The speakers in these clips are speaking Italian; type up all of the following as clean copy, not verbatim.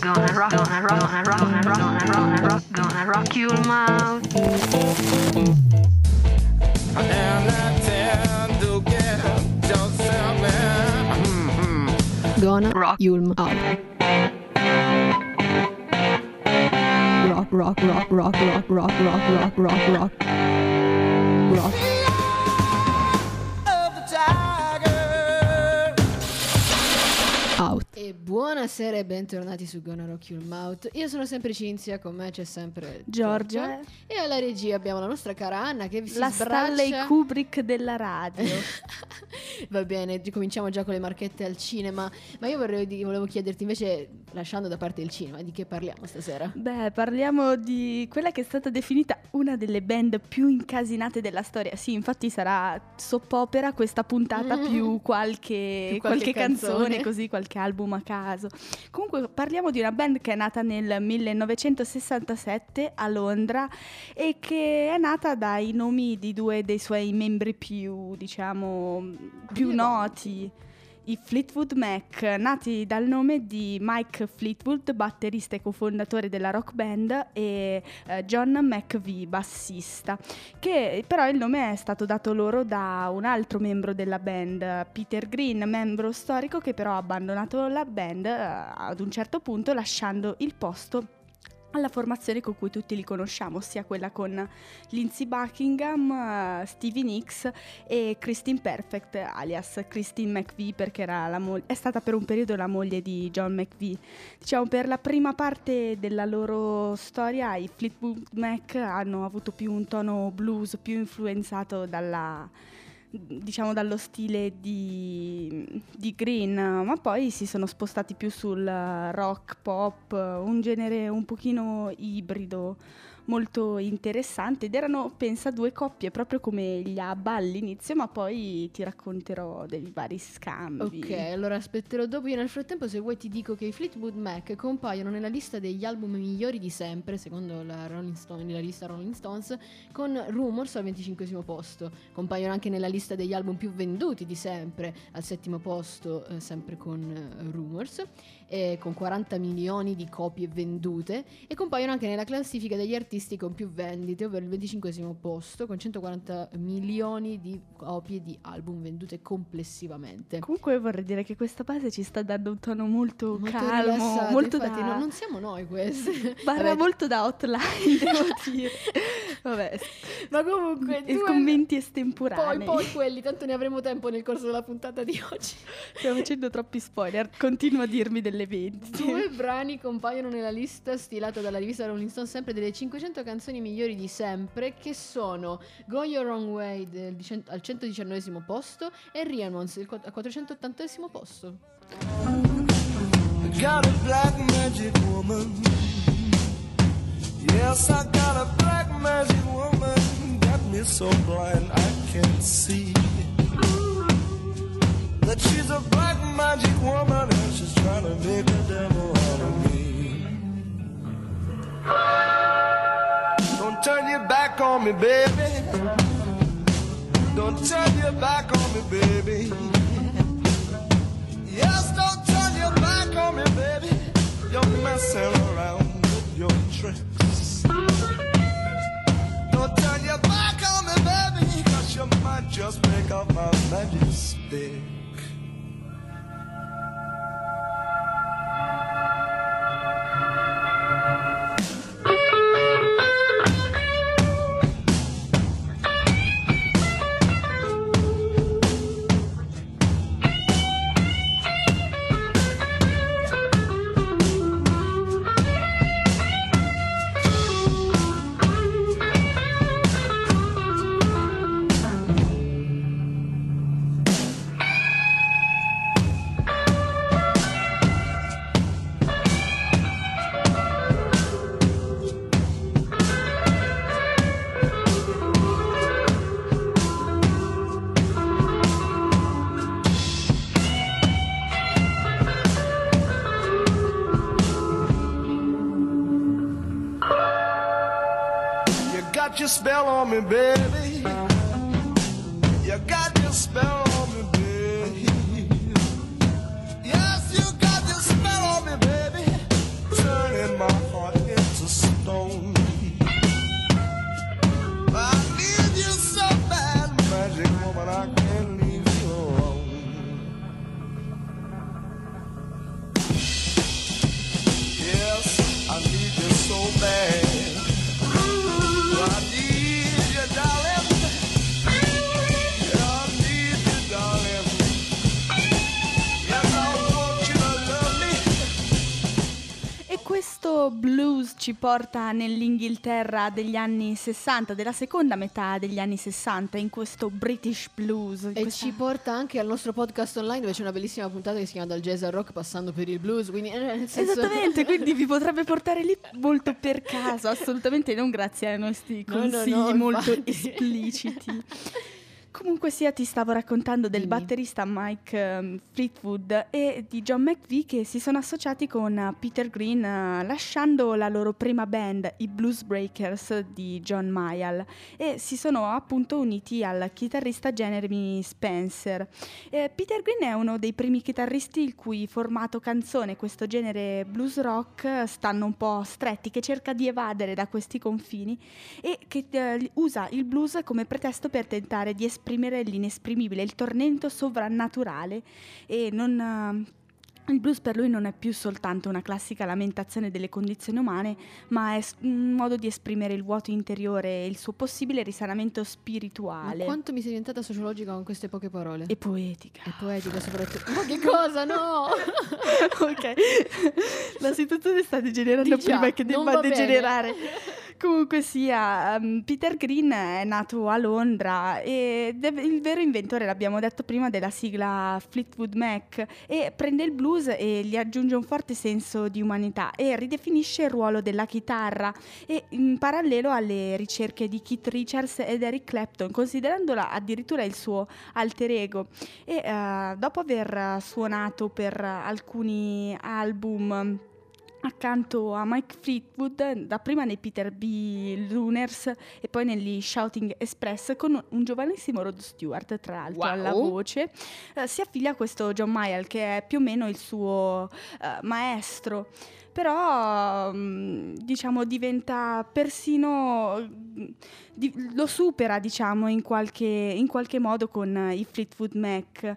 rock your mouth. Gonna rock your mouth. Rock, rock, rock, rock, rock, rock, rock, rock, rock, rock. Rock. Out. E buonasera e bentornati su Gonna Rock Your Mouth. Io sono sempre Cinzia, con me c'è sempre Giorgia. E alla regia abbiamo la nostra cara Anna che si La sbraccia. Stanley Kubrick della radio. Va bene, cominciamo già con le marchette al cinema. Ma io volevo chiederti invece, lasciando da parte il cinema, di che parliamo stasera? Beh, parliamo di quella che è stata definita una delle band più incasinate della storia. Sì, infatti sarà soppopera questa puntata più qualche canzone, così qualche album a caso. Comunque parliamo di una band che è nata nel 1967 a Londra e che è nata dai nomi di due dei suoi membri più, diciamo, più noti. I Fleetwood Mac, nati dal nome di Mike Fleetwood, batterista e cofondatore della rock band, e John McVie, bassista, che però il nome è stato dato loro da un altro membro della band, Peter Green, membro storico che però ha abbandonato la band ad un certo punto, lasciando il posto alla formazione con cui tutti li conosciamo, ossia quella con Lindsey Buckingham, Stevie Nicks e Christine Perfect, alias Christine McVie, perché era è stata per un periodo la moglie di John McVie. Diciamo, per la prima parte della loro storia i Fleetwood Mac hanno avuto più un tono blues, più influenzato dallo stile di Green, ma poi si sono spostati più sul rock pop, un genere un pochino ibrido, molto interessante, ed erano, pensa, due coppie proprio come gli ABBA all'inizio, ma poi ti racconterò dei vari scambi. Ok, allora aspetterò dopo. Io nel frattempo, se vuoi, ti dico che i Fleetwood Mac compaiono nella lista degli album migliori di sempre, secondo la lista Rolling Stones, con Rumors al 25° posto. Compaiono anche nella lista degli album più venduti di sempre, al 7° posto, sempre con Rumors, con 40 milioni di copie vendute, e compaiono anche nella classifica degli artisti con più vendite, ovvero il 25° posto, con 140 milioni di copie di album vendute complessivamente. Comunque vorrei dire che questa base ci sta dando un tono molto calmo, rilassato, molto infatti, da... non siamo noi questi. Barra molto da hotline, devo dire. Vabbè, ma comunque e commenti estemporanei. Poi quelli, tanto ne avremo tempo nel corso della puntata di oggi. Stiamo facendo troppi spoiler, continua a dirmi delle vendite. 2 brani compaiono nella lista stilata dalla rivista Rolling Stone, sempre delle 500 canzoni migliori di sempre, che sono Go Your Wrong Way al 119° posto e Riamonds al 480° posto. Got a black magic woman. Yes, I got a black magic woman. Got me so blind I can't see that she's a black magic woman and she's trying to make a devil out of me. Don't turn your back on me, baby. Don't turn your back on me, baby. Yes, don't turn your back on me, baby. You're messing around with your tricks. Don't turn your back on me, baby, 'cause you might just break up my magic stick. Got your spell on me, baby. You got your spell on me, baby. Yes, you got your spell on me, baby. So questo blues ci porta nell'Inghilterra degli anni 60, della seconda metà degli anni 60, in questo British blues. E ci porta anche al nostro podcast online, dove c'è una bellissima puntata che si chiama Dal jazz al rock passando per il blues, quindi nel senso... Esattamente, quindi vi potrebbe portare lì molto per caso, assolutamente non grazie ai nostri consigli molto espliciti. Comunque sia, ti stavo raccontando del batterista Mike Fleetwood e di John McVie, che si sono associati con Peter Green lasciando la loro prima band, i Blues Breakers di John Mayall, e si sono appunto uniti al chitarrista Jeremy Spencer. Peter Green è uno dei primi chitarristi il cui formato canzone, questo genere blues rock, stanno un po' stretti, che cerca di evadere da questi confini e che usa il blues come pretesto per tentare di esprimere l'inesprimibile, il tormento sovrannaturale, e il blues per lui non è più soltanto una classica lamentazione delle condizioni umane, ma è un modo di esprimere il vuoto interiore e il suo possibile risanamento spirituale. Ma quanto mi sei diventata sociologica con queste poche parole? E poetica. E poetica soprattutto. Ma che cosa, no? Ok, la situazione sta degenerando prima che debba degenerare. Comunque sia, Peter Green è nato a Londra e il vero inventore, l'abbiamo detto prima, della sigla Fleetwood Mac, e prende il blues e gli aggiunge un forte senso di umanità e ridefinisce il ruolo della chitarra, e in parallelo alle ricerche di Keith Richards ed Eric Clapton, considerandola addirittura il suo alter ego. E dopo aver suonato per alcuni album accanto a Mike Fleetwood, dapprima nei Peter B. Luners e poi negli Shouting Express, con un giovanissimo Rod Stewart tra l'altro alla voce, si affiglia a questo John Mayall, che è più o meno il suo maestro. Però diciamo diventa persino lo supera, diciamo, in qualche modo con i Fleetwood Mac,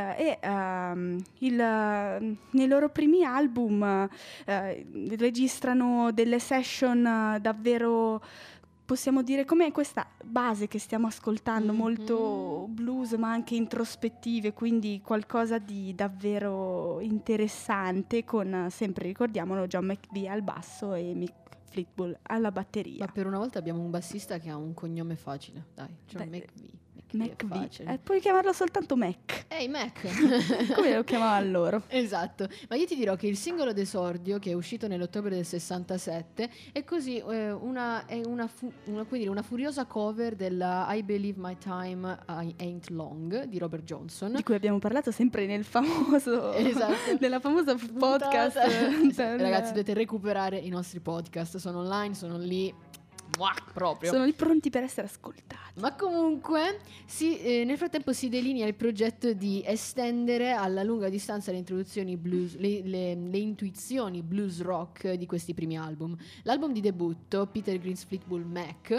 nei loro primi album registrano delle session davvero, possiamo dire, come questa base che stiamo ascoltando, molto blues ma anche introspettive, quindi qualcosa di davvero interessante, con, sempre ricordiamolo, John McVie al basso e Mick Fleetwood alla batteria. Ma per una volta abbiamo un bassista che ha un cognome facile, dai, John McVie. McVie. Puoi chiamarlo soltanto Mac. Ehi, Mac! Come lo chiamavano loro. Esatto. Ma io ti dirò che il singolo d'esordio, che è uscito nell'ottobre del 67, è così una furiosa cover della I Believe My Time I Ain't Long di Robert Johnson, di cui abbiamo parlato sempre nel famoso nella famosa podcast. Ragazzi, dovete recuperare i nostri podcast, sono online, sono lì. Proprio. Sono lì pronti per essere ascoltati. Ma comunque nel frattempo si delinea il progetto di estendere alla lunga distanza le introduzioni blues, le intuizioni blues rock di questi primi album. L'album di debutto, Peter Green's Fleetwood Mac,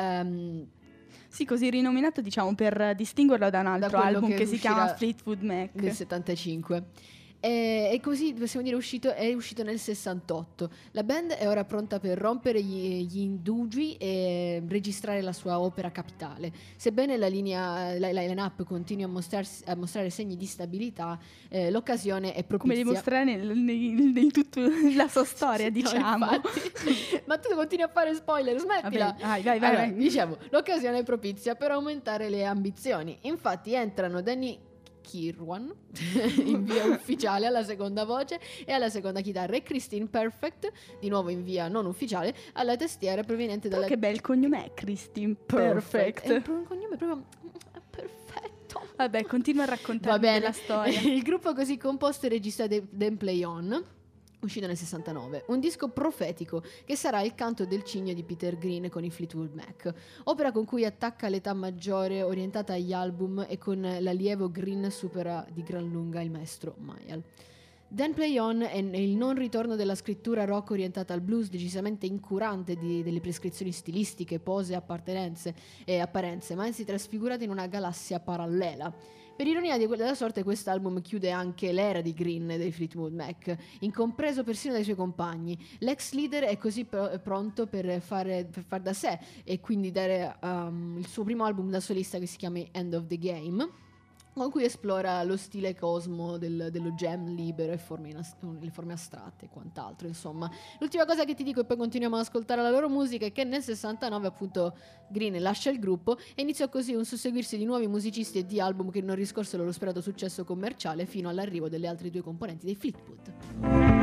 sì, così rinominato, diciamo, per distinguerlo da un altro album che si chiama Fleetwood Mac del 75. E così possiamo dire è uscito nel 68. La band è ora pronta per rompere gli indugi e registrare la sua opera capitale. Sebbene la line-up continui a mostrare segni di stabilità, l'occasione è propizia. Come dimostrare in tutta la sua storia, diciamo. No, ma tu continui a fare spoiler, smettila. Vabbè, vai. Diciamo, l'occasione è propizia per aumentare le ambizioni. Infatti entrano Danny Kirwan in via ufficiale alla seconda voce e alla seconda chitarra, e Christine Perfect di nuovo in via non ufficiale alla tastiera, proveniente dalla... Che bel cognome è Christine Perfect. È un cognome proprio perfetto. Vabbè, continua a raccontare la storia. Il gruppo così composto registra Then Play On, uscito nel 69, un disco profetico che sarà il canto del cigno di Peter Green con i Fleetwood Mac, opera con cui attacca l'età maggiore orientata agli album e con l'allievo Green supera di gran lunga il maestro Mayall. Then Play On è il non ritorno della scrittura rock orientata al blues, decisamente incurante delle prescrizioni stilistiche, pose, apparenze, ma anzi trasfigurata in una galassia parallela. Per ironia della sorte, quest'album chiude anche l'era di Green e dei Fleetwood Mac, incompreso persino dai suoi compagni. L'ex leader è così pronto per far da sé e quindi dare il suo primo album da solista, che si chiama End of the Game. con cui esplora lo stile cosmo dello jam libero e le forme astratte e quant'altro. Insomma, l'ultima cosa che ti dico, e poi continuiamo ad ascoltare la loro musica, è che nel 69 appunto Green lascia il gruppo e iniziò così un susseguirsi di nuovi musicisti e di album che non riscorsero lo sperato successo commerciale fino all'arrivo delle altre due componenti dei Fleetwood.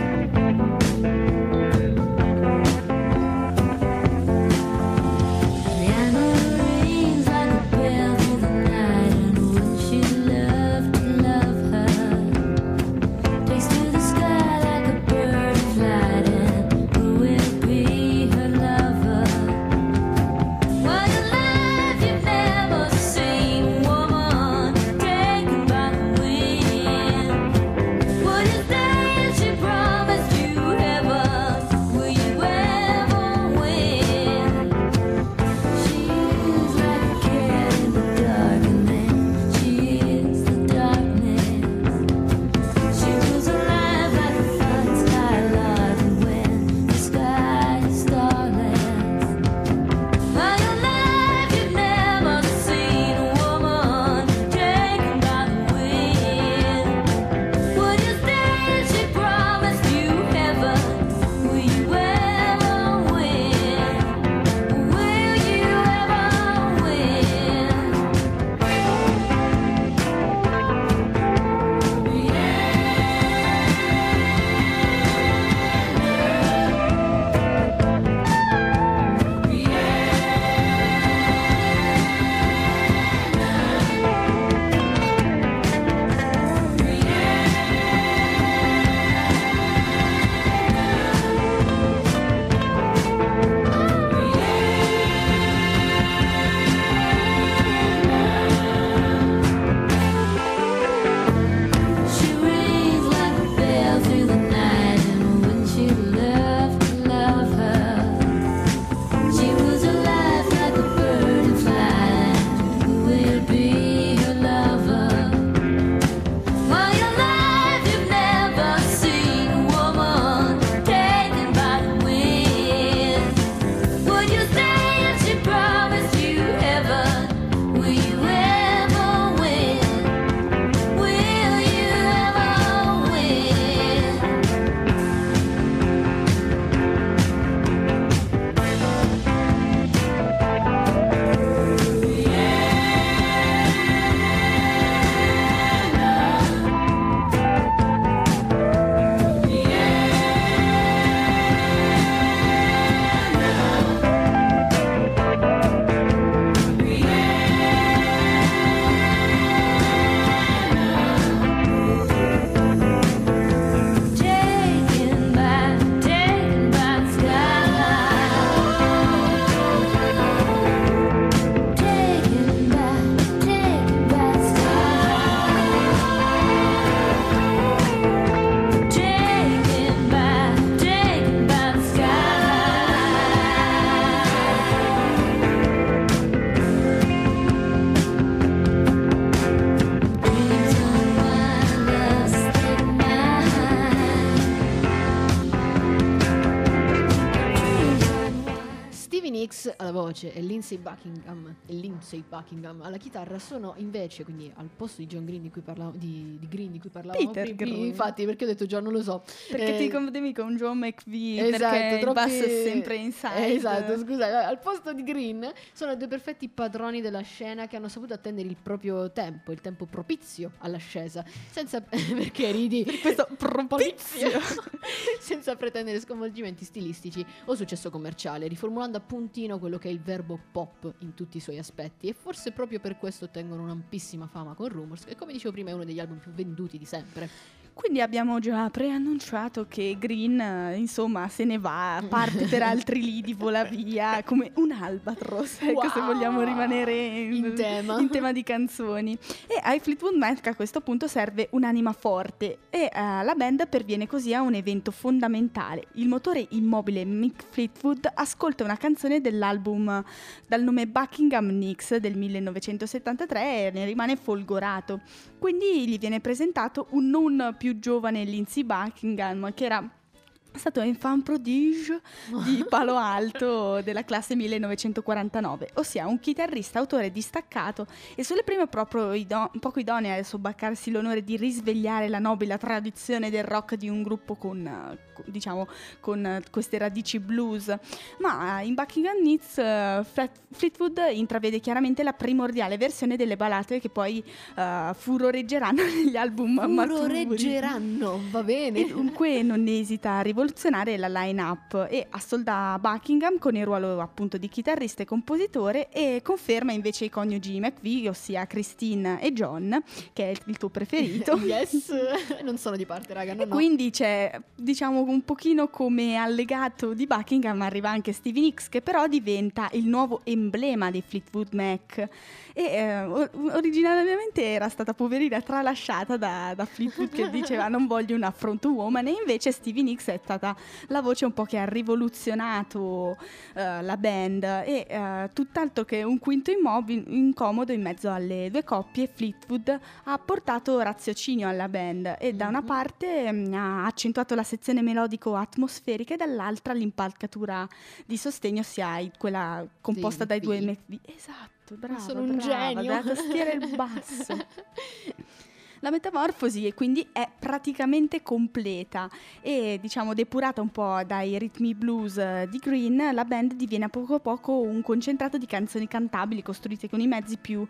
alla voce e Lindsey Buckingham alla chitarra sono invece, quindi al posto di John Green di cui parlavamo, di Green di cui parlavamo Peter Green. infatti, perché ho detto John, non lo so, perché ti confondevi con John McVie, esatto, perché il basso è sempre inside. Esatto, scusa, al posto di Green sono due perfetti padroni della scena che hanno saputo attendere il proprio tempo, il tempo propizio all'ascesa, senza perché ridi per questo propizio senza pretendere sconvolgimenti stilistici o successo commerciale, riformulando a puntino quello che è il verbo pop in tutti i suoi aspetti, e forse proprio per questo ottengono un'ampissima fama con Rumors, che come dicevo prima è uno degli album più venduti di sempre. Quindi abbiamo già preannunciato che Green, insomma, se ne va, parte per altri lidi, vola via, come un albatros, ecco, se vogliamo rimanere in tema di canzoni. E ai Fleetwood Mac a questo punto serve un'anima forte e la band perviene così a un evento fondamentale. Il motore immobile Mick Fleetwood ascolta una canzone dell'album dal nome Buckingham Nicks del 1973 e ne rimane folgorato. Quindi gli viene presentato un non più giovane Lindsey Buckingham, che era È stato un fan prodige di Palo Alto della classe 1949, ossia un chitarrista autore distaccato e sulle prime proprio poco idoneo a sobbarcarsi l'onore di risvegliare la nobile tradizione del rock di un gruppo con queste radici blues. Ma in Buckingham Nicks Fleetwood intravede chiaramente la primordiale versione delle ballate che poi furoreggeranno negli album maturi. Furoreggeranno, va bene. E dunque non esita a rivoluzionare la line-up e assolda Buckingham con il ruolo appunto di chitarrista e compositore, e conferma invece i coniugi McVie, ossia Christine e John, che è il tuo preferito. Yes, non sono di parte, raga, no. Quindi c'è, diciamo, un pochino come allegato di Buckingham arriva anche Stevie Nicks, che però diventa il nuovo emblema dei Fleetwood Mac. E originariamente era stata poverina tralasciata da Fleetwood, che diceva non voglio una front woman, e invece Stevie Nicks è stata la voce un po' che ha rivoluzionato la band, e tutt'altro che un quinto incomodo in mezzo alle due coppie. Fleetwood ha portato raziocinio alla band e da una parte ha accentuato la sezione melodico-atmosferica e dall'altra l'impalcatura di sostegno, ossia quella composta dai due McVie. Esatto, brava, sono un genio. dalla tastiera e il basso. La metamorfosi quindi è praticamente completa e, diciamo, depurata un po' dai ritmi blues di Green, la band diviene a poco un concentrato di canzoni cantabili costruite con i mezzi più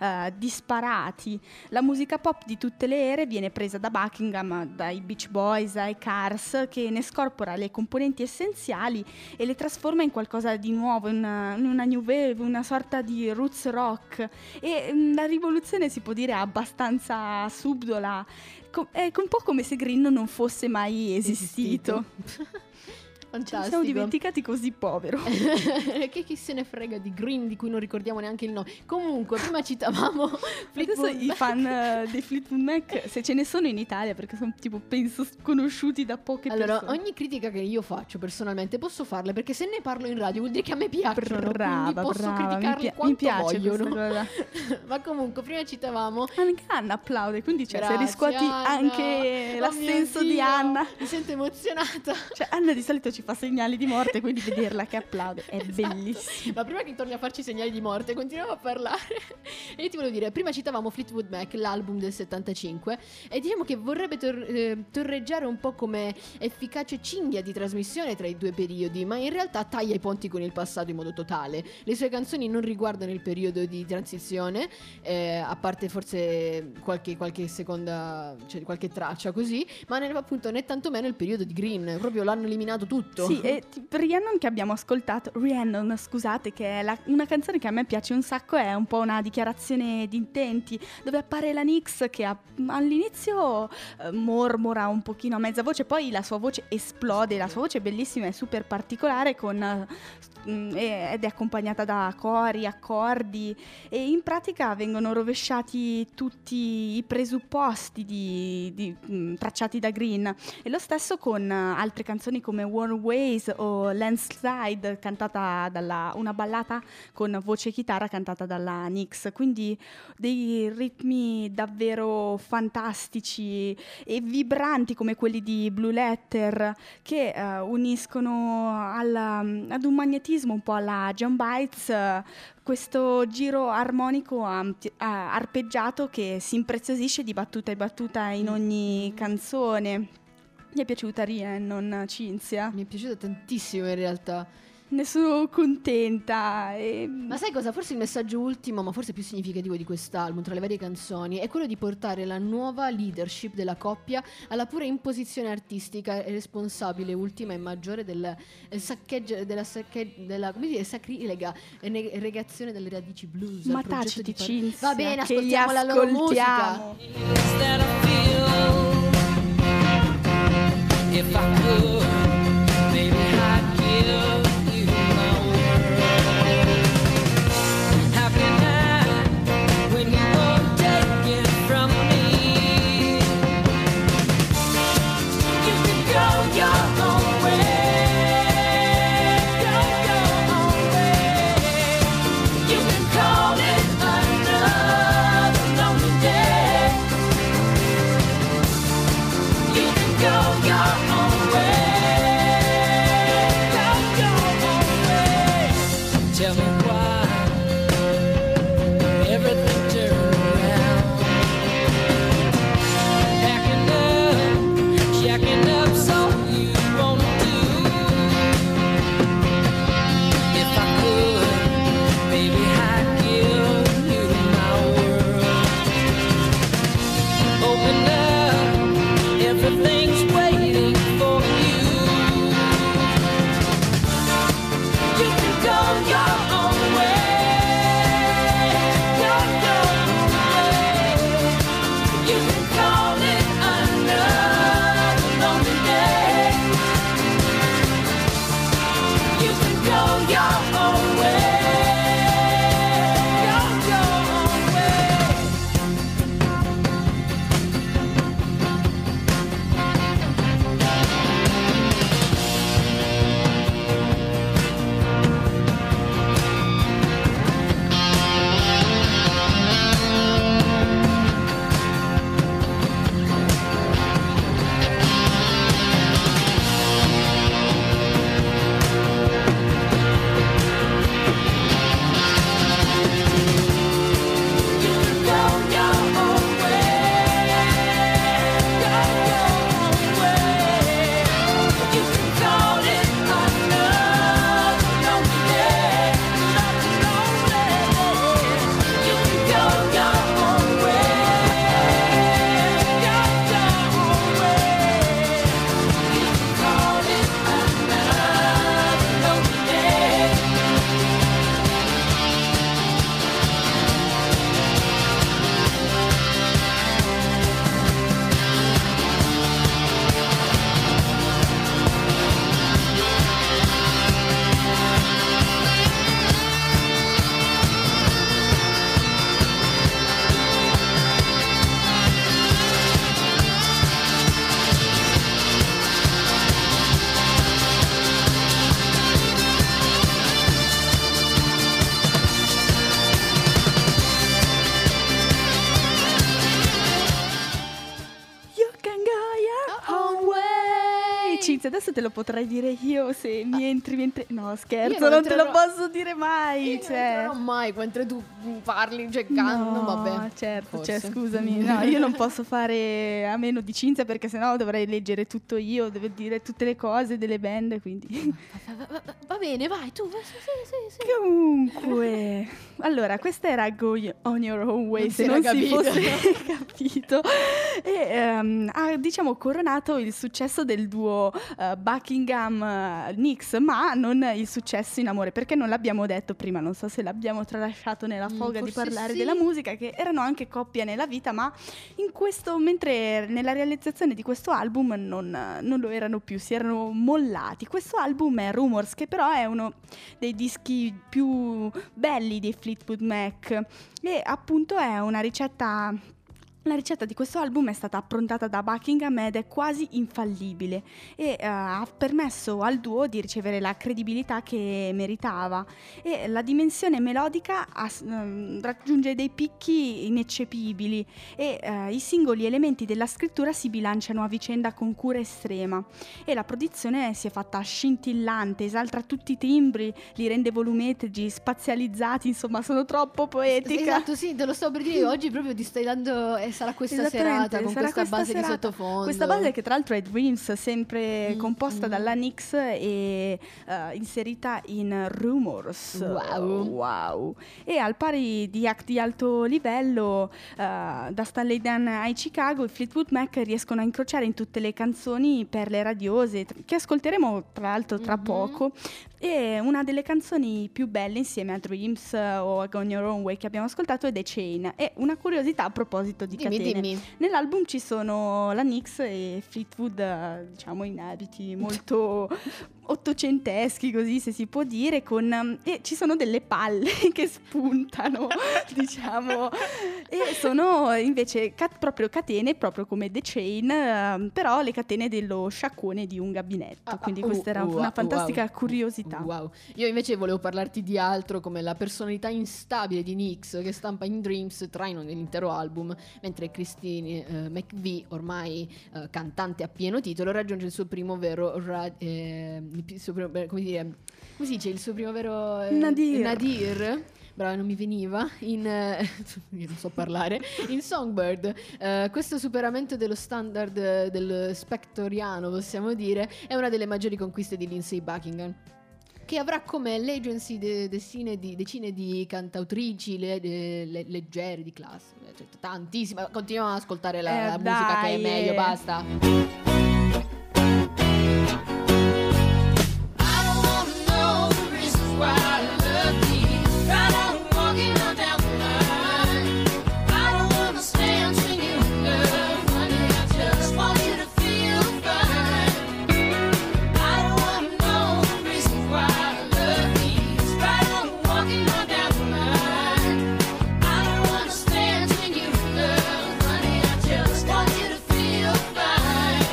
disparati. La musica pop di tutte le ere viene presa da Buckingham, dai Beach Boys ai Cars, che ne scorpora le componenti essenziali e le trasforma in qualcosa di nuovo, in una new wave, una sorta di roots rock, e la rivoluzione si può dire abbastanza subdola, è un po' come se Green non fosse mai esistito. Fantastico. Ci siamo dimenticati così, povero. Che chi se ne frega di Green, di cui non ricordiamo neanche il nome. Comunque, prima citavamo Adesso i fan dei Fleetwood Mac, se ce ne sono in Italia, perché sono tipo, penso, sconosciuti da poche persone. Allora, ogni critica che io faccio personalmente posso farla, perché se ne parlo in radio vuol dire che a me piacciono. Quindi posso criticarli quanto mi piace vogliono. Ma comunque, prima citavamo anche Anna applaude, quindi cioè, se riscuoti Anna. anche l'assenso di Anna. Mi sento emozionata. Cioè, Anna di solito ci fa segnali di morte, quindi vederla che applaude è bellissimo. Ma prima che torni a farci segnali di morte, continuiamo a parlare. E io ti volevo dire, prima citavamo Fleetwood Mac, l'album del 75, e diciamo che vorrebbe torreggiare un po' come efficace cinghia di trasmissione tra i due periodi, ma in realtà taglia i ponti con il passato in modo totale. Le sue canzoni non riguardano il periodo di transizione, a parte forse qualche seconda, cioè qualche traccia così, ma appunto né tantomeno il periodo di Green, proprio l'hanno eliminato tutto. Sì, e Rhiannon che abbiamo ascoltato, Rhiannon, scusate, che è una canzone che a me piace un sacco, è un po' una dichiarazione di intenti, dove appare la Nicks che all'inizio mormora un pochino a mezza voce, poi la sua voce esplode, la sua voce è bellissima, è super particolare, ed è accompagnata da cori, accordi, e in pratica vengono rovesciati tutti i presupposti tracciati da Green, e lo stesso con altre canzoni come Warm Ways o Landslide, cantata una ballata con voce e chitarra cantata dalla Nicks, quindi dei ritmi davvero fantastici e vibranti come quelli di Blue Letter, che uniscono ad un magnetismo un po' alla John Bites, questo giro armonico arpeggiato che si impreziosisce di battuta in battuta in ogni canzone. Mi è piaciuta Rhiannon, Cinzia? Mi è piaciuta tantissimo in realtà. Ne sono contenta. Ma sai cosa? Forse il messaggio ultimo, ma forse più significativo di quest'album, tra le varie canzoni, è quello di portare la nuova leadership della coppia alla pura imposizione artistica e responsabile ultima e maggiore della sacrilega negazione delle radici blues. Ma taciti, Cinzia, va bene, ascoltiamo la loro musica. If I could, maybe I'd give you my word. Happy night when you won't take it from me. You can go your own way, go your own way. You can call it another lonely day. Cinzia, adesso te lo potrei dire io se mi entri. No, Io scherzo, non non te lo entrerò- posso dire mai. Io non entrerò mai mentre tu parli, cioè canto, No, vabbè. certo, Forse. cioè, scusami, no, io non posso fare a meno di Cinzia perché sennò dovrei leggere tutto io, devo dire tutte le cose delle band, quindi... Va bene, vai, tu. Sì. Comunque, allora, questa era Go On Your Own Way, Non se si non era si capito. fosse capito. E ha, diciamo, coronato il successo del duo Buckingham-Nicks, ma non il successo in amore, perché non l'abbiamo detto prima, non so se l'abbiamo tralasciato nella foga di forse parlare sì. della musica, che erano anche coppia nella vita, ma in questo, mentre nella realizzazione di questo album non lo erano più, si erano mollati. Questo album è Rumors, che però è uno dei dischi più belli dei Fleetwood Mac e appunto è una ricetta. La ricetta di questo album è stata approntata da Buckingham ed è quasi infallibile e ha permesso al duo di ricevere la credibilità che meritava, e la dimensione melodica raggiunge dei picchi ineccepibili e i singoli elementi della scrittura si bilanciano a vicenda con cura estrema, e la produzione si è fatta scintillante, esalta tutti i timbri, li rende volumetrici, spazializzati, insomma sono troppo poetica. Esatto, sì, te lo stavo per dire. Oggi proprio ti stai dando. Sarà questa Esattamente, serata con sarà questa base serata. di sottofondo. Questa base che tra l'altro è Dreams, sempre composta dalla Nicks e inserita in Rumors. Wow. E al pari di act di alto livello, da Stanley Dan ai Chicago, i Fleetwood Mac riescono a incrociare in tutte le canzoni perle radiose che ascolteremo tra l'altro tra poco. E una delle canzoni più belle insieme a Dreams o a Go On Your Own Way che abbiamo ascoltato è The Chain. E una curiosità a proposito di catene. Dimmi. Nell'album ci sono la Nicks e Fleetwood, diciamo in abiti molto ottocenteschi, così se si può dire, e ci sono delle palle che spuntano, diciamo, e sono invece proprio catene, proprio come The Chain, però le catene dello sciacquone di un gabinetto, quindi questa era una fantastica curiosità. Wow. Io invece volevo parlarti di altro, come la personalità instabile di Nicks, che stampa in Dreams traino nell'intero album, mentre Christine McVie, ormai cantante a pieno titolo, raggiunge il suo primo vero come si dice, il suo primo vero Nadir. Brava, non mi veniva io non so parlare. In Songbird, questo superamento dello standard del spectoriano, possiamo dire, è una delle maggiori conquiste di Lindsey Buckingham, che avrà come legacy decine di cantautrici leggere di classe, cioè, tantissime. Continuiamo ad ascoltare la musica, che è meglio, basta. Just want you to feel fine.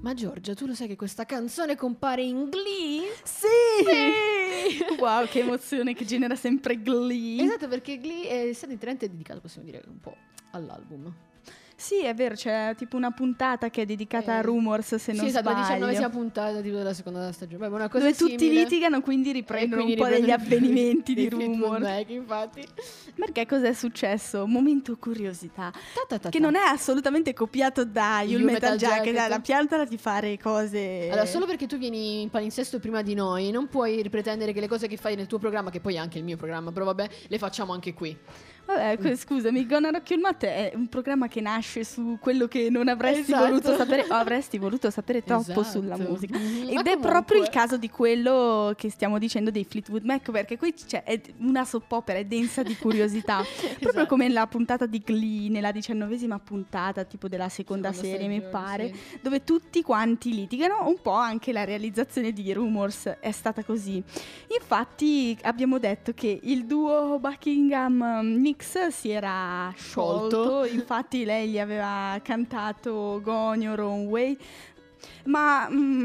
Ma Giorgia, tu lo sai che questa canzone compare in Glee? Sì! Wow, che emozione che genera sempre Glee. Esatto, perché Glee è stato interamente dedicato, possiamo dire, un po' all'album. Sì, è vero, c'è tipo una puntata che è dedicata a Rumors, se non sì, esatto, sbaglio. la 19ª puntata tipo della seconda stagione. Beh, una cosa dove tutti simile. litigano, quindi riprendono Quindi un po' degli riprendono avvenimenti di dei Fleetwood Rumors. Mac, infatti. Perché cos'è successo? Momento curiosità. Ta. Che non è assolutamente copiato da You Metal Jacket. La pianta di fare cose. Allora, solo perché tu vieni in palinsesto prima di noi, non puoi pretendere che le cose che fai nel tuo programma, che poi è anche il mio programma, però vabbè, le facciamo anche qui. Vabbè, scusami, Gonna Rock You Mat è un programma che nasce su quello che non avresti Esatto. voluto sapere, o avresti voluto sapere troppo Esatto. sulla musica. Mhm. Ed Ma è comunque- proprio il caso di quello che stiamo dicendo dei Fleetwood Mac, perché qui c'è è una soppopera, è densa di curiosità. Proprio Esatto. come la puntata di Glee, nella 19ª puntata, tipo della seconda Seconda serie, mi stagione, pare, sì. dove tutti quanti litigano, un po' anche la realizzazione di Rumors è stata così. Infatti abbiamo detto che il duo Buckingham-Nicks si era sciolto, infatti lei gli aveva cantato Gone Your Own Way, ma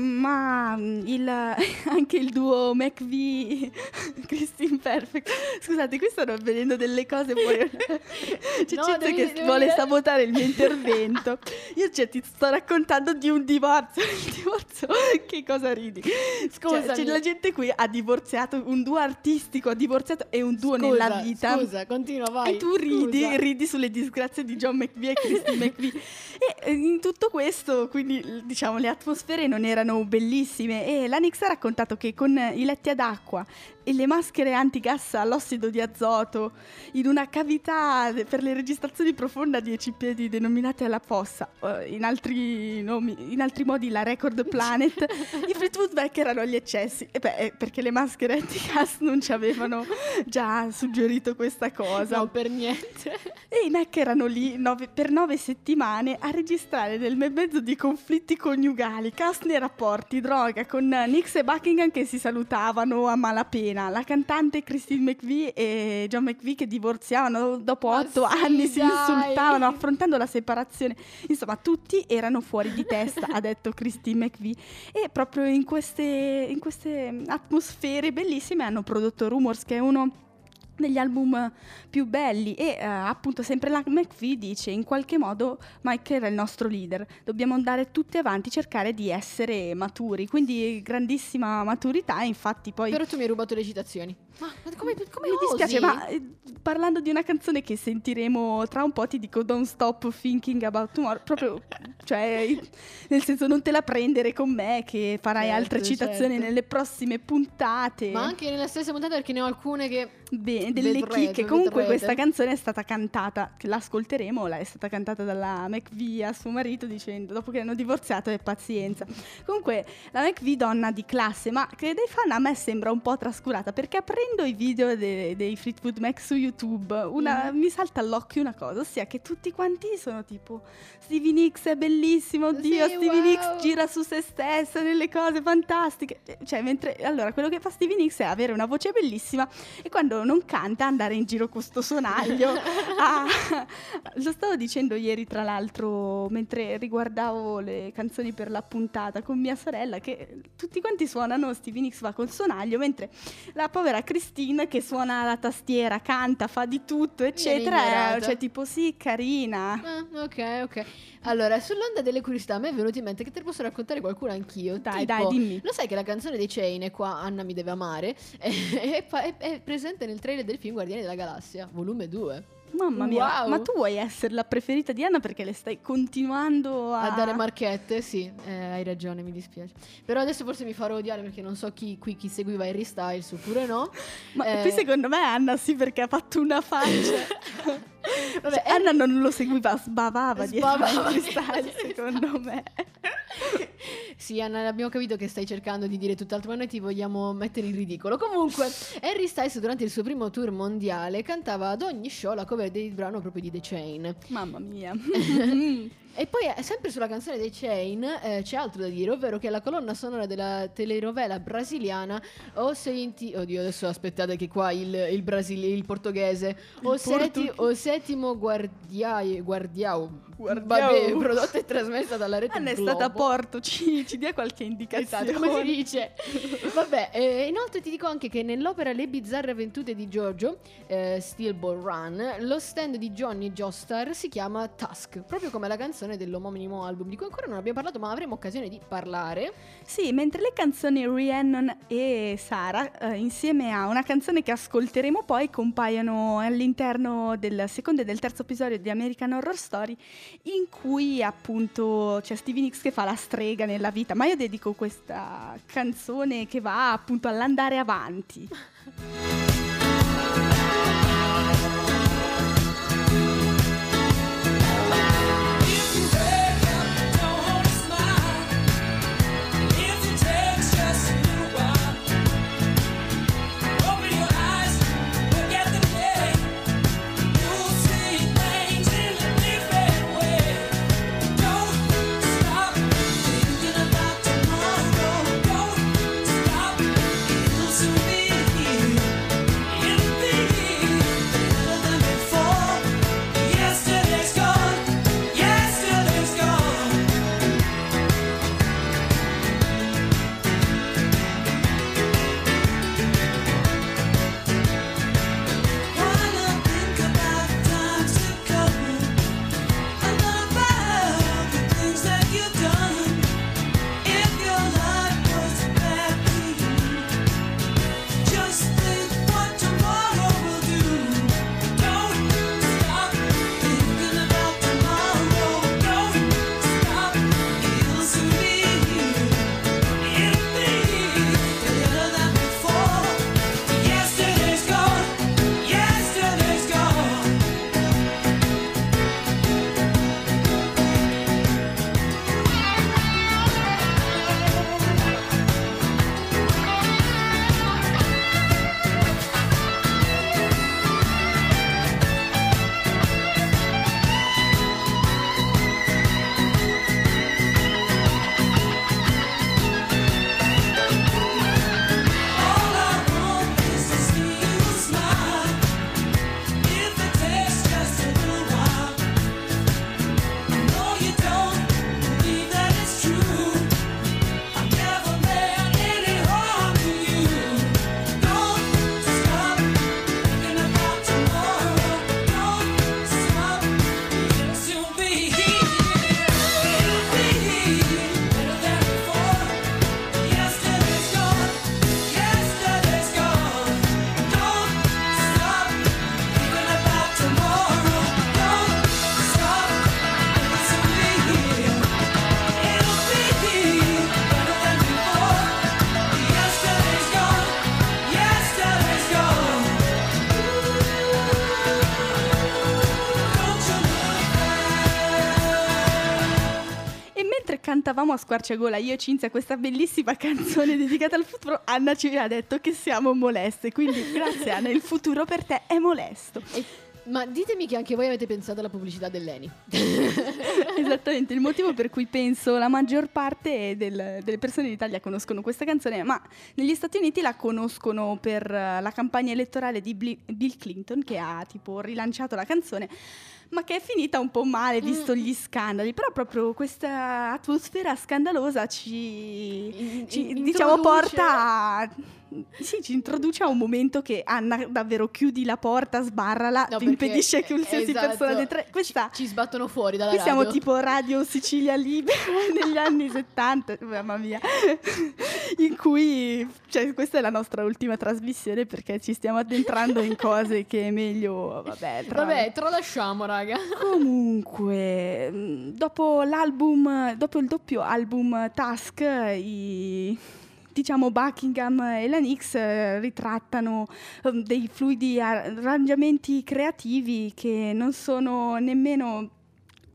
anche il duo McVie Christine Perfect, scusate, qui stanno avvenendo delle cose poi c'è No, gente devi che vuole dire. sabotare il mio intervento. Io ti sto raccontando di un divorzio. Il divorzio, che cosa ridi? Scusami. C'è la gente qui ha divorziato, un duo artistico ha divorziato e un duo nella vita. Scusa, continua, vai. E tu ridi sulle disgrazie di John McVie e Christine McVie. E in tutto questo, quindi diciamo, le atmosfere non erano bellissime. E la Nix ha raccontato che con i letti ad acqua e le maschere antigas all'ossido di azoto in una cavità per le registrazioni profonde a 10 piedi denominate alla fossa, in altri modi la Record Planet, i Fleetwood Mac erano agli eccessi. E beh, perché le maschere antigas non ci avevano già suggerito questa cosa. No, per niente. E i Mac erano lì per 9 settimane a registrare nel mezzo di conflitti coniugali, casini e rapporti, droga, con Nix e Buckingham che si salutavano a malapena, la cantante Christine McVie e John McVie che divorziavano dopo Ma 8 sì, anni, si dai. insultavano affrontando la separazione. Insomma, tutti erano fuori di testa, ha detto Christine McVie. E proprio in queste atmosfere bellissime hanno prodotto Rumors, che è uno degli album più belli. E appunto sempre la McVie dice: in qualche modo Mike era il nostro leader, dobbiamo andare tutti avanti, cercare di essere maturi, quindi grandissima maturità. Infatti poi Però tu mi hai rubato le citazioni. Ma come mi dispiace, ma parlando di una canzone che sentiremo tra un po', ti dico Don't Stop Thinking About Tomorrow, proprio, cioè, nel senso, non te la prendere con me che farai Certo, altre citazioni certo. nelle prossime puntate. Ma anche nella stessa puntata, perché ne ho alcune che delle vedrete, chicche. Comunque vedrete. questa canzone è stata cantata, l'ascolteremo, è stata cantata dalla McVie a suo marito, dicendo, dopo che hanno divorziato, pazienza. Comunque la McVie, donna di classe, ma che dei fan a me sembra un po' trascurata, perché aprendo i video dei Fleetwood Mac su YouTube mi salta all'occhio una cosa, ossia che tutti quanti sono tipo: Stevie Nicks è bellissimo, oddio, Sì, Stevie wow. Nicks gira su se stessa nelle cose fantastiche. Cioè, mentre allora quello che fa Stevie Nicks è avere una voce bellissima e quando non canta andare in giro con sto sonaglio. Lo stavo dicendo ieri, tra l'altro, mentre riguardavo le canzoni per la puntata con mia sorella, che tutti quanti suonano, Stevie Nicks va col sonaglio, mentre la povera Christine, che suona la tastiera, canta, fa di tutto, eccetera, ignorata. cioè tipo sì, carina. Ok. Allora, sull'onda delle curiosità mi è venuto in mente che te ne posso raccontare qualcuno anch'io. Dai, Tipo, dai, dimmi. Lo sai che la canzone dei Chain, qua Anna mi deve amare, è presente nel trailer del film Guardiani della Galassia, volume 2. Mamma mia, Wow. ma tu vuoi essere la preferita di Anna perché le stai continuando A dare marchette, sì, hai ragione, mi dispiace. Però adesso forse mi farò odiare perché non so chi seguiva Harry Styles oppure no. Ma qui secondo me Anna sì, perché ha fatto una faccia. Vabbè, Cioè, Anna non lo seguiva, sbavava dietro Sbavava Harry dietro. Styles, secondo me. Sì, Anna, abbiamo capito che stai cercando di dire tutt'altro, ma noi ti vogliamo mettere in ridicolo. Comunque, Harry Styles durante il suo primo tour mondiale cantava ad ogni show la cover del brano proprio di The Chain. Mamma mia. E poi sempre sulla canzone dei Chain c'è altro da dire, ovvero che la colonna sonora della telenovela brasiliana O Senti, oddio adesso aspettate che qua il portoghese O Settimo Guardiao, vabbè, prodotta e trasmessa dalla rete Anna è Globo. stata a Porto, ci dia qualche indicazione. Esatto, come si dice? Vabbè, inoltre ti dico anche che nell'opera Le bizzarre avventure di Giorgio Steel Ball Run, lo stand di Johnny Joestar si chiama Tusk, proprio come la canzone dell'omonimo album di cui ancora non abbiamo parlato, ma avremo occasione di parlare. Sì, mentre le canzoni Rhiannon e Sara, insieme a una canzone che ascolteremo poi, compaiono all'interno del secondo e del terzo episodio di American Horror Story, in cui appunto c'è Stevie Nicks che fa la strega nella vita, ma io dedico questa canzone che va appunto all'andare avanti. Cantavamo a squarciagola io e Cinzia questa bellissima canzone dedicata al futuro. Anna ci ha detto che siamo moleste, quindi grazie Anna, il futuro per te è molesto. Ma ditemi che anche voi avete pensato alla pubblicità dell'Eni. Esattamente, il motivo per cui penso la maggior parte delle persone in Italia conoscono questa canzone, ma negli Stati Uniti la conoscono per la campagna elettorale di Bill Clinton, che ha tipo rilanciato la canzone, ma che è finita un po' male visto gli scandali. Però proprio questa atmosfera scandalosa ci diciamo porta a... Sì, ci introduce a un momento che Anna davvero chiudi la porta, sbarrala, No, impedisce che qualsiasi persona dentro. Questa ci sbattono fuori dalla qui radio. siamo tipo Radio Sicilia Libera negli anni 70, mamma mia, in cui, cioè, questa è la nostra ultima trasmissione perché ci stiamo addentrando in cose che è meglio, vabbè, tralasciamo, raga. Comunque, dopo il doppio album Tusk, diciamo Buckingham e la Nicks ritrattano dei fluidi arrangiamenti creativi che non sono nemmeno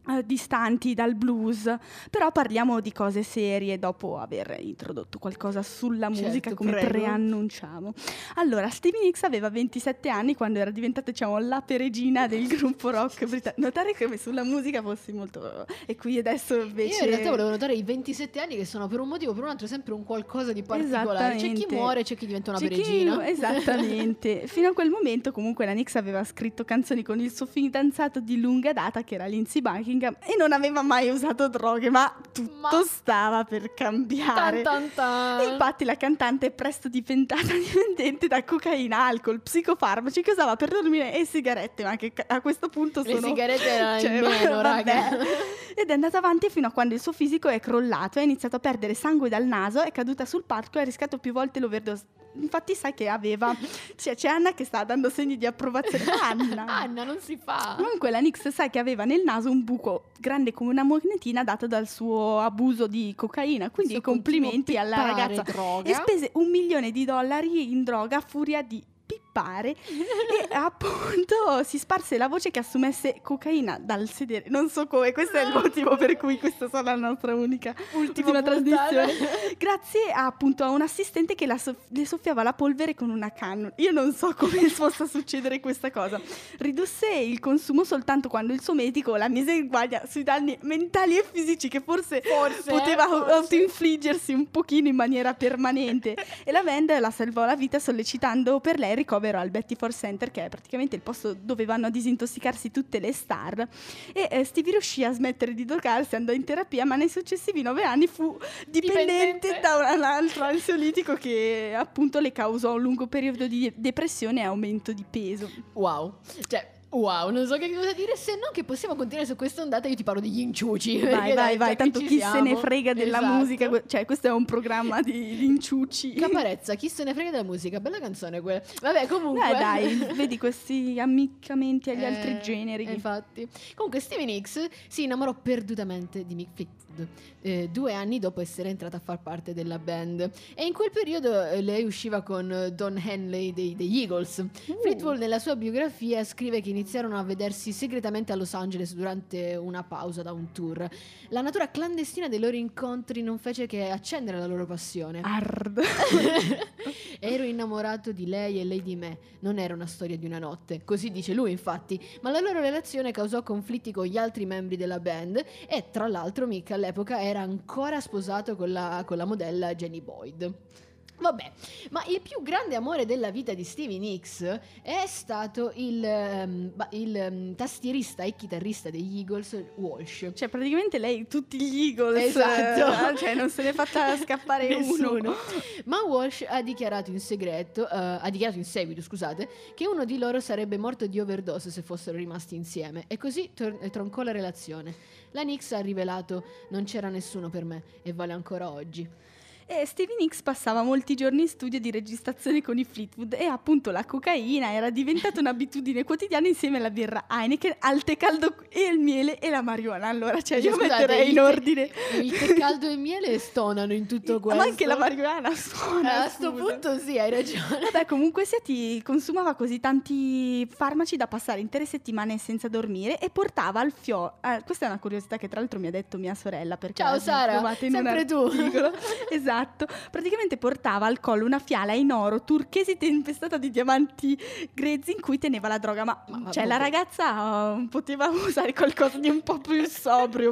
distanti dal blues, però parliamo di cose serie dopo aver introdotto qualcosa sulla Certo, musica, come prego. preannunciamo. Allora, Stevie Nicks aveva 27 anni quando era diventata, diciamo, la peregina del gruppo rock britannico. Notare come sulla musica fossi molto... E qui adesso invece... Io in realtà volevo notare i 27 anni che sono per un motivo o per un altro sempre un qualcosa di particolare. C'è chi Esattamente. muore, c'è chi diventa una C'è chi- peregina. Esattamente. Fino a quel momento comunque la Nicks aveva scritto canzoni con il suo fidanzato di lunga data, che era Lindsey Buckingham, e non aveva mai usato droghe, ma tutto stava per cambiare. Tan, tan, tan. E infatti la cantante è presto diventata dipendente da cocaina, alcol, psicofarmaci che usava per dormire e sigarette, ma che a questo punto Le sono... sigarette erano Cioè, in meno, vabbè. raga. Ed è andata avanti fino a quando il suo fisico è crollato, ha iniziato a perdere sangue dal naso, è caduta sul palco e ha rischiato più volte l'overdose. Infatti sai che aveva... c'è Anna che sta dando segni di approvazione. Anna, non si fa. Comunque la Nicks sai che aveva nel naso un buco grande come una monetina dato dal suo abuso di cocaina, quindi Suo complimenti continuo alla pippare ragazza. droga. E spese $1 milione in droga a furia di pippare e appunto si sparse la voce che assumesse cocaina dal sedere. Non so come, questo è il motivo per cui questa sarà la nostra ultima trasmissione. Grazie appunto a un assistente che le soffiava la polvere con una canna. Io non so come possa succedere questa cosa. Ridusse il consumo soltanto quando il suo medico la mise in guardia sui danni mentali e fisici che forse poteva autoinfliggersi un pochino in maniera permanente, e la band la salvò la vita sollecitando per lei il ricovero al Betty Ford Center, che è praticamente il posto dove vanno a disintossicarsi tutte le star, e Stevie riuscì a smettere di drogarsi, andò in terapia, ma nei successivi 9 anni fu dipendente da un altro ansiolitico che appunto le causò un lungo periodo di depressione e aumento di peso. Wow. Cioè, wow, non so che cosa dire, se non che possiamo continuare su questa ondata. Io ti parlo degli inciuci. perché Vai, già tanto qui chi ci se ne siamo. frega della Esatto. musica, cioè questo è un programma di inciuci. Caparezza, chi se ne frega della musica, bella canzone quella. Vabbè, comunque. Dai, vedi questi ammiccamenti agli altri generi. Infatti. Comunque Stevie Nicks si innamorò perdutamente di Mick Fleetwood 2 anni dopo essere entrata a far parte della band, e in quel periodo lei usciva con Don Henley degli Eagles. Fleetwood nella sua biografia scrive che iniziarono a vedersi segretamente a Los Angeles durante una pausa da un tour. La natura clandestina dei loro incontri non fece che accendere la loro passione. Ard. Ero innamorato di lei e lei di me. Non era una storia di una notte, così dice lui infatti, ma la loro relazione causò conflitti con gli altri membri della band, e tra l'altro Mick all'epoca era ancora sposato con la modella Jenny Boyd. Vabbè, ma il più grande amore della vita di Stevie Nicks è stato il tastierista e chitarrista degli Eagles, Walsh. Cioè praticamente lei tutti gli Eagles, Esatto. cioè non se ne è fatta scappare Nessuno. uno. Ma Walsh ha dichiarato in seguito, scusate, che uno di loro sarebbe morto di overdose se fossero rimasti insieme, e così troncò la relazione. La Nicks ha rivelato: non c'era nessuno per me, e vale ancora oggi. E Stevie Nicks passava molti giorni in studio di registrazione con i Fleetwood, e appunto la cocaina era diventata un'abitudine quotidiana insieme alla birra Heineken, al tè caldo e il miele e la marijuana. Allora, cioè io Scusate, metterei in ordine. Il tè caldo e il miele stonano in tutto questo. Ma anche la marijuana suona. A sto scusa. punto sì, hai ragione. Vabbè, comunque sia ti consumava così tanti farmaci da passare intere settimane senza dormire, e portava al questa è una curiosità che tra l'altro mi ha detto mia sorella, perché Ciao l'ha Sara, trovata in sempre un tu. articolo. Esatto. Praticamente portava al collo una fiala in oro turchesi tempestata di diamanti grezzi in cui teneva la droga, ma cioè la ragazza poteva usare qualcosa di un po' più sobrio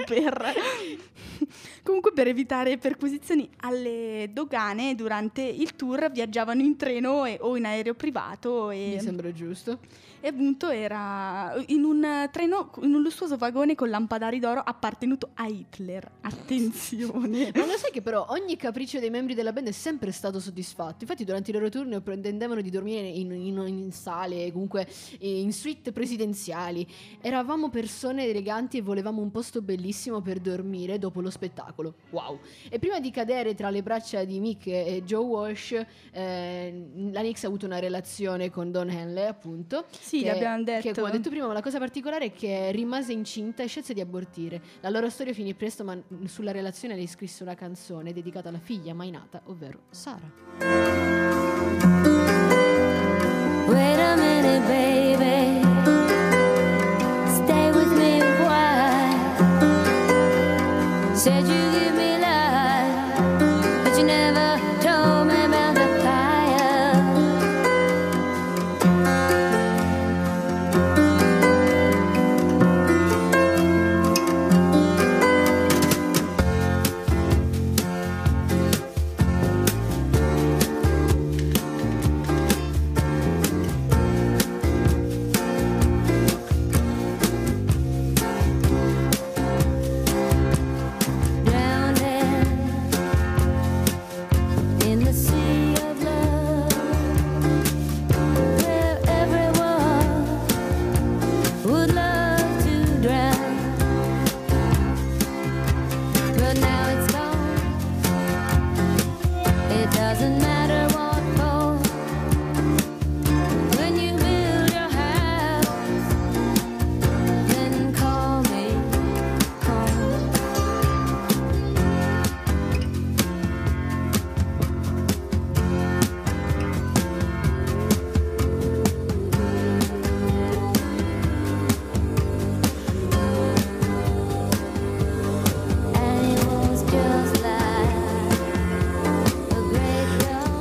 comunque per evitare perquisizioni alle dogane durante il tour viaggiavano in treno o in aereo privato, Mi sembra giusto. e appunto era in un treno, in un lussuoso vagone con lampadari d'oro appartenuto a Hitler. Attenzione. Ma lo sai che però ogni capriccio dei membri della band è sempre stato soddisfatto. Infatti durante i loro turni pretendevano di dormire in sale, comunque in suite presidenziali. Eravamo persone eleganti e volevamo un posto bellissimo per dormire dopo lo spettacolo. Wow. E prima di cadere tra le braccia di Mick e Joe Walsh, la Nicks ha avuto una relazione con Don Henley, appunto. Sì, l'abbiamo detto. Che come ho detto prima, ma la cosa particolare è che rimase incinta e scelse di abortire. La loro storia finì presto, ma sulla relazione lei scrisse una canzone dedicata alla figlia mai nata, ovvero Sara. Wait a minute, baby. Stay with me a while. Doesn't matter what for. When you build your house, then call me home. And it was just like a great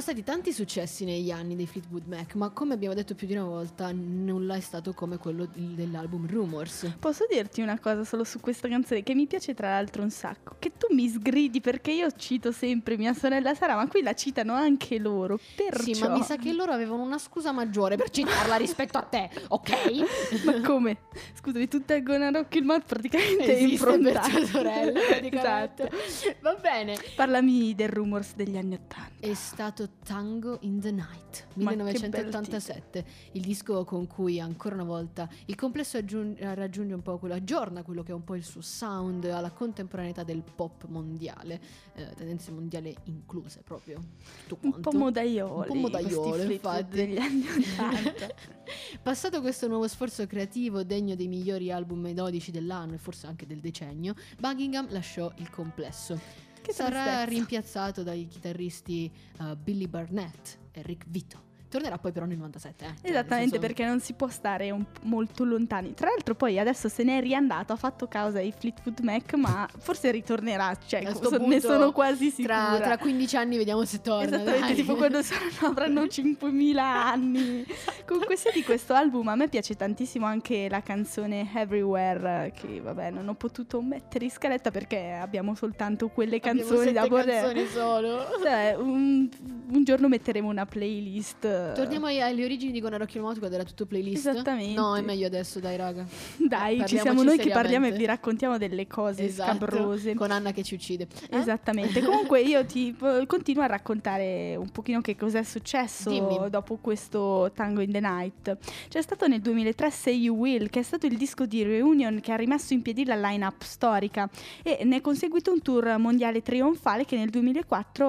stati tanti successi negli anni dei Fleetwood Mac, ma come abbiamo detto più di una volta, nulla è stato come quello dell'album Rumors. Posso dirti una cosa solo su questa canzone che mi piace tra l'altro un sacco, che tu mi sgridi perché io cito sempre mia sorella Sara, ma qui la citano anche loro, perciò... Sì, ma mi sa che loro avevano una scusa maggiore per citarla rispetto a te, ok? Ma come? Scusami, tutta Gonna Rock il Mouth praticamente è Esiste per improntato. tua sorella, praticamente. Esatto. Va bene. Parlami del Rumors degli anni '80. È stato Tango in the Night, Ma che 1987, il disco con cui ancora una volta il complesso raggiunge un po' aggiorna quello che è un po' il suo sound alla contemporaneità del pop mondiale, tendenze mondiali incluse proprio. Tutto Un quanto. po' modaioli. Un po' modaiole, questi Fleetwood infatti. degli anni '80. Passato questo nuovo sforzo creativo degno dei migliori album melodici dell'anno e forse anche del decennio, Buckingham lasciò il complesso. Che Sarà tristezza. rimpiazzato dai chitarristi Billy Barnett e Rick Vito. Tornerà poi però nel 97. Cioè, Esattamente, nel senso- perché non si può stare molto lontani. Tra l'altro poi adesso se n'è riandato, ha fatto causa ai Fleetwood Mac, ma forse ritornerà, cioè A sto ne punto, sono quasi sicura. Tra 15 anni vediamo se torna. Esattamente, dai. tipo quando avranno 5.000 anni. Comunque sia di questo album, a me piace tantissimo anche la canzone Everywhere, che vabbè non ho potuto mettere in scaletta perché abbiamo soltanto quelle Abbiamo canzoni 7 da poter... canzoni solo. Cioè, un giorno metteremo una playlist. Torniamo alle origini di Gonna Rock Your Mouth quando era tutto playlist. Esattamente. No, è meglio adesso, dai raga. Dai, ci Parliamoci siamo noi che seriamente. parliamo e vi raccontiamo delle cose Esatto, scabrose. con Anna che ci uccide. Esattamente. Comunque io ti continuo a raccontare un pochino che cos'è successo Dimmi. dopo questo Tango in the Night. C'è stato nel 2003 Say You Will, che è stato il disco di reunion che ha rimesso in piedi la line-up storica, e ne è conseguito un tour mondiale trionfale che nel 2004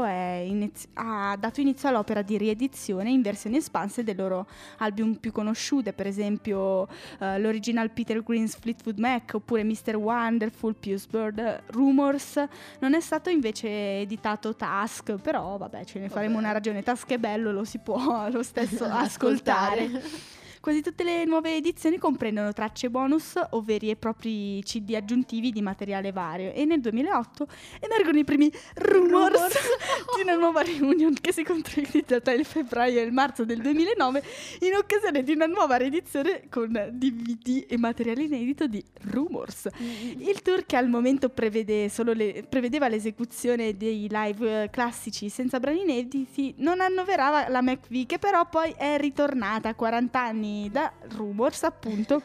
ha dato inizio all'opera di riedizione in versioni espanse dei loro album più conosciute, per esempio l'original Peter Green's Fleetwood Mac oppure Mr. Wonderful, Pious Bird, Rumors. Non è stato invece editato Task, però vabbè, ce ne faremo una ragione. Task è bello, lo si può lo stesso ascoltare. Quasi tutte le nuove edizioni comprendono tracce bonus o veri e propri CD aggiuntivi di materiale vario, e nel 2008 emergono i primi rumors di una nuova reunion che si concretizza tra il febbraio e il marzo del 2009 in occasione di una nuova riedizione con DVD e materiale inedito di Rumors. Il tour, che al momento prevedeva l'esecuzione dei live classici senza brani inediti, non annoverava la McVie, che però poi è ritornata a 40 anni da Rumors, appunto.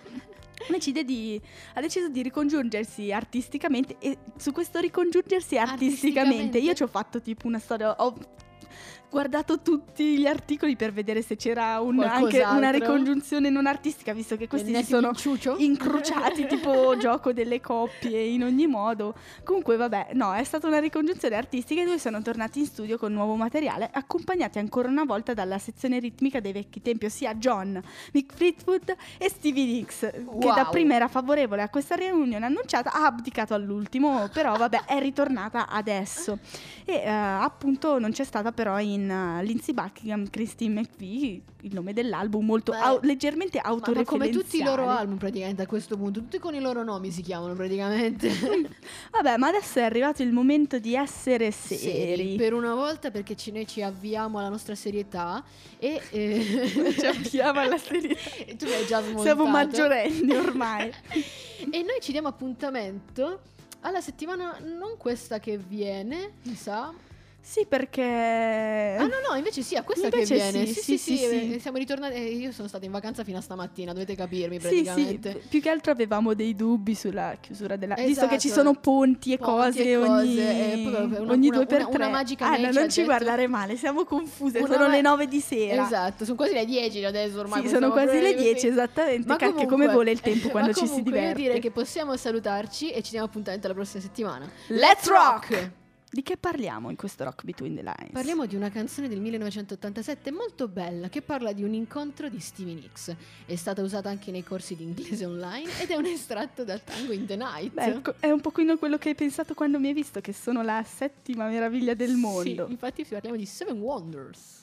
Ha deciso di ricongiungersi artisticamente, e su questo ricongiungersi artisticamente io ci ho fatto tipo una storia, ho guardato tutti gli articoli per vedere se c'era anche Qualcos'altro. una ricongiunzione non artistica, visto che questi si sono incrociati tipo gioco delle coppie in ogni modo. Comunque vabbè, no, è stata una ricongiunzione artistica, e i due sono tornati in studio con nuovo materiale, accompagnati ancora una volta dalla sezione ritmica dei vecchi tempi, ossia John, Mick Fleetwood e Stevie Nicks, che Wow. dapprima era favorevole a questa reunion annunciata, ha abdicato all'ultimo, però vabbè, è ritornata adesso. E appunto non c'è stata però in Lindsey Buckingham, Christine McVie, il nome dell'album molto leggermente Ma autoreferenziale. come tutti i loro album praticamente a questo punto, tutti con i loro nomi si chiamano praticamente. Vabbè, ma adesso è arrivato il momento di essere seri. Per una volta, perché noi ci avviamo alla nostra serietà e Ci avviamo alla serietà. e tu l'hai già smontato. Siamo maggiorenni ormai. E noi ci diamo appuntamento alla settimana, non questa che viene, mi sa. Sì, perché... Ah no, invece sì, a questa Invece che viene. sì, sì. Siamo ritornati. Io sono stata in vacanza fino a stamattina, dovete capirmi Sì, praticamente. sì, più che altro avevamo dei dubbi sulla chiusura della... Visto che ci Esatto. sono ponti e Ponti cose, e cose, ogni, e poi una- ogni una- 2 per una- 3. una magica Anna, mail ci ha non ci detto- guardare male, siamo confuse, Una sono ma- le 9 di sera. Esatto, sono quasi le 10 adesso ormai. Sì, sono possiamo quasi le proprio- 10, esattamente. Ma Cacchio, comunque- come vola il tempo quando ma ci si comunque diverte. Io direi che possiamo salutarci e ci diamo appuntamento la prossima settimana. Let's rock! Di che parliamo in questo Rock Between the Lines? Parliamo di una canzone del 1987 molto bella che parla di un incontro di Stevie Nicks. È stata usata anche nei corsi di inglese online ed è un estratto da Tango in the Night. Beh, è un pochino quello che hai pensato quando mi hai visto, che sono la 7ª meraviglia del mondo. Sì, infatti parliamo di Seven Wonders.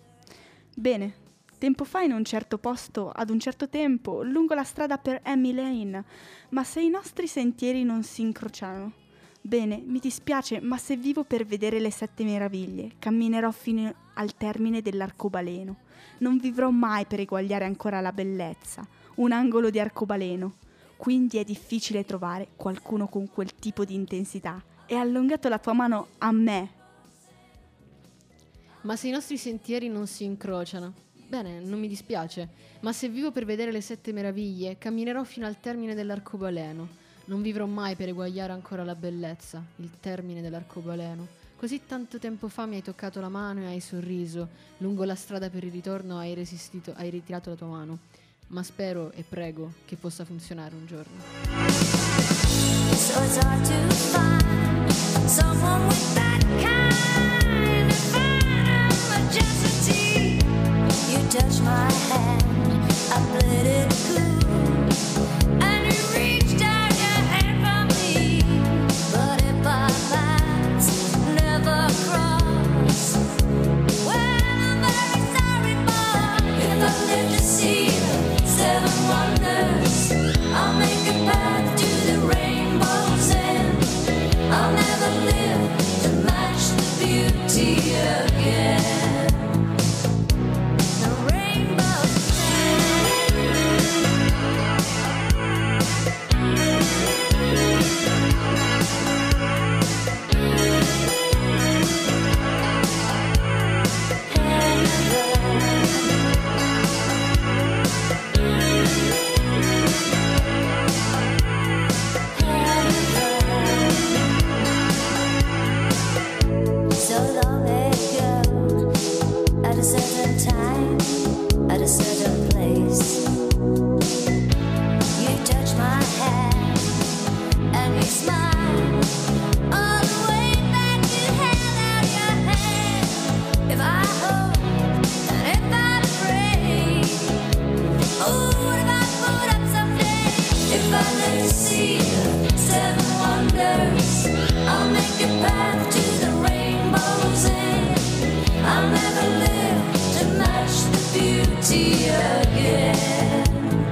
Bene, tempo fa in un certo posto, ad un certo tempo, lungo la strada per Emmy Lane, ma se i nostri sentieri non si incrociano, Bene, mi dispiace, ma se vivo per vedere le 7 meraviglie, camminerò fino al termine dell'arcobaleno. Non vivrò mai per eguagliare ancora la bellezza, un angolo di arcobaleno. Quindi è difficile trovare qualcuno con quel tipo di intensità. E hai allungato la tua mano a me. Ma se i nostri sentieri non si incrociano, bene, non mi dispiace, ma se vivo per vedere le 7 meraviglie, camminerò fino al termine dell'arcobaleno. Non vivrò mai per eguagliare ancora la bellezza, il termine dell'arcobaleno. Così tanto tempo fa mi hai toccato la mano e hai sorriso. Lungo la strada per il ritorno hai resistito, hai ritirato la tua mano. Ma spero e prego che possa funzionare un giorno. So it's hard to find someone with that kind of majesty. You touch my hand, I let it cool, and you reached out your hand for me. But if our paths never cross, well, I'm very sorry, boy. If I live to see the 7 wonders, I'll make a path to the rainbow's end. I'll never live to match the beauty again. The rainbow's so long ago, at a certain time, at a certain place, you touch my hand and you smile. All the way back you held out your hand. If I hope and if I pray, oh, what if I put up someday? If I live to see the 7 wonders, I'll make a path to the rainbow's end. I'll never live to match the beauty again.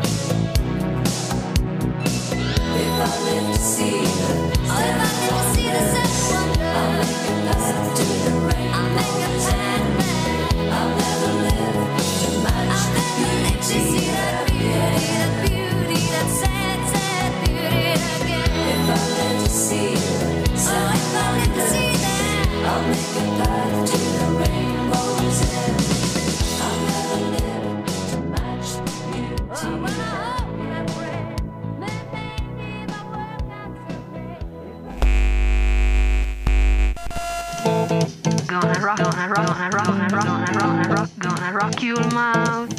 If I live to see the 7 wonders, I'll make a path to the rainbow's end. I'll never live to match the beauty again. The beauty, that sad, sad beauty again. If I live to see the 7 I'll make a path to the rainbow's end. I'll never live to match the beauty. Oh, when I hope and I pray, maybe my work not today. Gonna rock, gonna rock, gonna rock, gonna rock, gonna rock, gonna rock, gonna rock your mouth.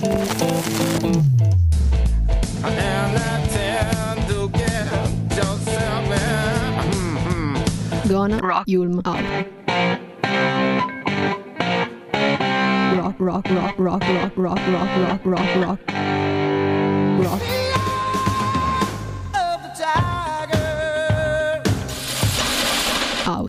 I am not tend to get yourself in. Gonna Rock. Yulm out. Rock, rock, rock, rock, rock, rock, rock, rock, rock, rock.